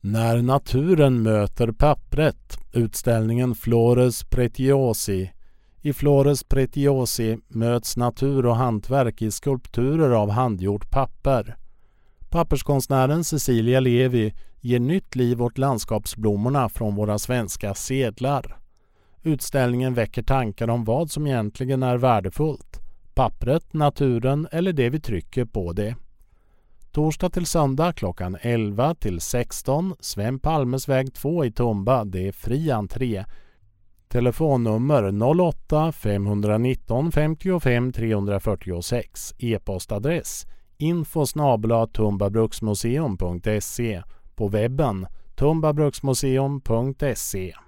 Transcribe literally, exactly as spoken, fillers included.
När naturen möter pappret, utställningen Flores Pretiosi. I Flores Pretiosi möts natur och hantverk i skulpturer av handgjort papper. Papperskonstnären Cecilia Levi ger nytt liv åt landskapsblommorna från våra svenska sedlar. Utställningen väcker tankar om vad som egentligen är värdefullt. Pappret, naturen eller det vi trycker på det. Torsdag till söndag klockan elva till sexton, Sven Palmes väg två i Tumba, det är fri entré. Telefonnummer noll åtta fem ett nio femtiofem trehundrafyrtiosex. E-postadress info snabel-a tumbabruksmuseum punkt se. På webben tumbabruksmuseum punkt se.